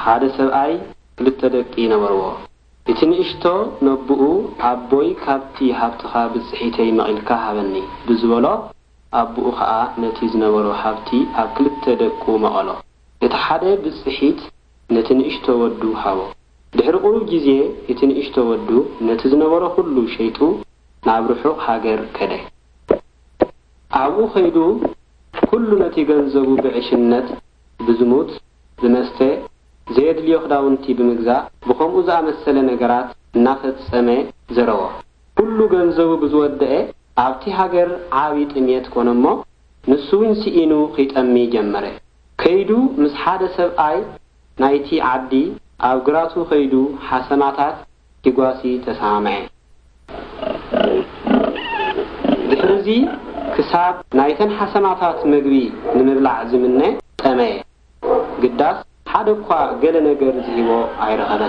ሓደ ሰብኣይ ክልተ ደቂ ነበርዎ እቲ ንእሽቶ ነብኡ ኣቦይ ካብቲ ሃብትኻ ብጽሒተይ መቒልካ ሃበኒ ብዝበሎ ኣቦኡ ኸኣ ነቲ ዝነበሮ ሃብቲ ኣብ ክልተ ደቁ መቐሎ እቲ ሓደ ብጽሒት ነቲ ንእሽቶ ወዱ ሃቦ ድሕሪ ቁሩብ ግዜ እቲ ንእሽቶ ወዱ ነቲ ዝነበሮ ሁሉ ሸይጡ ናብ ርሑቕ ሃገር ከደ ኣብኡ ኸይዱ ኩሉ ነቲ ገንዘቡ ብዕሽነት ብዝሙት ብመስተ ዘየድልዮ ክዳውንቲ ብምግዛእ ብኸምኡ ዝኣመሰለ ነገራት እናፈጸመ ዘረወ ኩሉ ገንዘቡ ብዝወድአ ኣብቲ ሃገር ዓብዪ ጥሜት ኮነሞ ንሱ እውን ሲኢኑ ኺጠሚ ጀመረ ከይዱ ምስ ሓደ ሰብኣይ ናይቲ ዓዲ ኣብ ግራቱ ኸይዱ ሓሰማታት ኪጓሲ ተሰማምዐ ድሕሪዚ ክሳብ ናይተን ሓሰማታት ምግቢ ንምብላዕ ዝምነ ጠመየ ግዳስ ሓደ እኳ ገለ ነገር ዝሂቦ ኣይረኸበን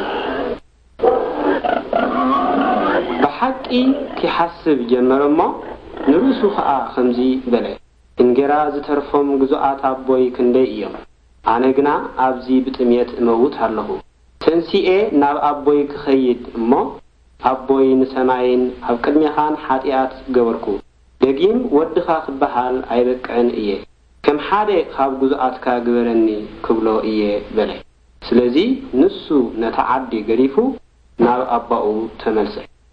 ብሓቂ ክሓስብ ጀመረ እሞ ንርእሱ ኸኣ ከምዚ በለ እንጌራ ዝተርፎም ግዙኣት ኣቦይ ክንደይ እዮም ኣነ ግና ኣብዚ ብጥሜት እመውት ኣለኹ ተንሲኤ ናብ ኣቦይ ክኸይድ እሞ ኣቦይ ንሰማይን ኣብ ቅድሜኻን ሓጢኣት ገበርኩ ደጊም ወድኻ ክበሃል ኣይበቅዕን እየ ከም ሓደ ካብ ግዙኣትካ ግበረኒ ክብሎ እየ በለ ስለዚ ንሱ ነታ ዓዲ ገሪፉ ናብ ኣባኡ ተመልሰ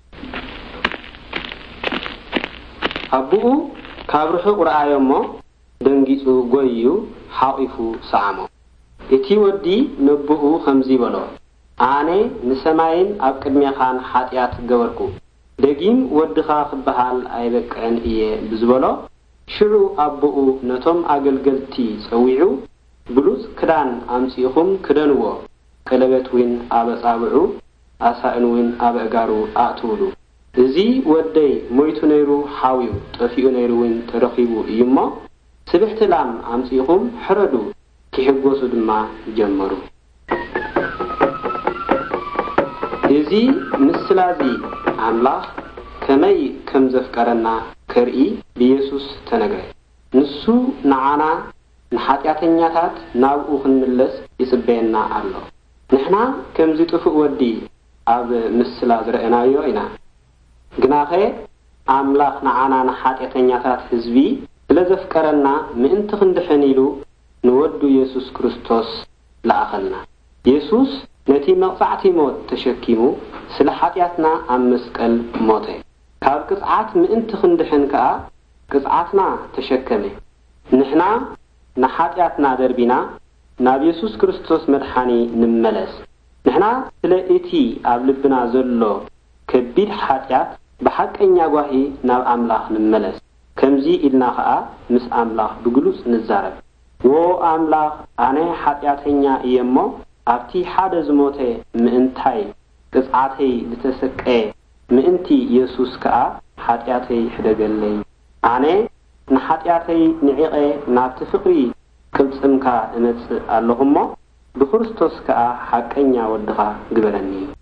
ኣቦኡ ካብ ርሑቕ ረኣዮ እሞ ደንጊጹ ጐይዩ ሓቒፉ ሰዓሞ እቲ ወዲ ነብኡ ከምዚ በሎ ኣነ ንሰማይን ኣብ ቅድሜኻን ሓጢኣት ገበርኩ ደጊም ወድኻ ክበሃል ኣይበቅዕን እየ ብዝበሎ ሽዑ ኣቦኡ ነቶም ኣገልገልቲ ጸዊዑ ብሉጽ ክዳን ኣምጺኢኹም ክደንዎ ቀለበት እውን ኣብ ኣጻብዑ ኣሳእን እውን ኣብ ኣእጋሩ ኣእትውሉ እዚ ወደይ ሞይቱ ነይሩ ሓዊዩ ጠፊኡ ነይሩ እውን ተረኺቡ እዩ እሞ ስብሕቲ ላም ኣምጺኢኹም ሕረዱ ክሕጐሱ ድማ ጀመሩ እዚ ምስላዚ ኣምላኽ ከመይ ከም ዘፍቀረና ከርኢ ብኢየሱስ ተነግረ ንሱ ንዓና ንኃጢአተኛታት ናብኡ ክንምለስ ይጽበየና ኣሎ ንሕና ከምዚ ጥፉእ ወዲ ኣብ ምስላ ዝረአናዮ ኢና ግናኸ ኣምላኽ ንዓና ንኃጢአተኛታት ህዝቢ ስለዘፍቀረና ምእንቲ ክንድሕን ኢሉ ንወዱ ኢየሱስ ክርስቶስ ለኣኸልና ኢየሱስ ነቲ መቕጻዕቲ ሞት ተሸኪሙ ስለ ኃጢአትና ኣብ መስቀል ሞተ ካብ ቅጽዓት ምእንቲ ክንድሕን ከኣ ቅጽዓትና ተሸከመ ንሕና ንኃጢአትና ደርቢና ናብ ኢየሱስ ክርስቶስ መድሓኒ ንመለስ ንሕና ስለ እቲ ኣብ ልብና ዘሎ ከቢድ ኃጢአት ብሓቀኛ ጓሂ ናብ ኣምላኽ ንመለስ ከምዚ ኢልና ከኣ ምስ ኣምላኽ ብግሉጽ ንዛረብ ዎ ኣምላኽ ኣነ ኃጢአተኛ እየ እሞ ኣብቲ ሓደ ዝሞተ ምእንታይ ቅጽዓተይ ዝተሰቀየ ምእንቲ ኢየሱስ ከኣ ኃጢአተይ ሕደገለይ ኣነ ንኃጢአተይ ንዒቐ ናብቲ ፍቕሪ ቅልጽምካ እመጽእ ኣለኹ እሞ ብክርስቶስ ከኣ ሓቀኛ ወድኻ ግበረኒ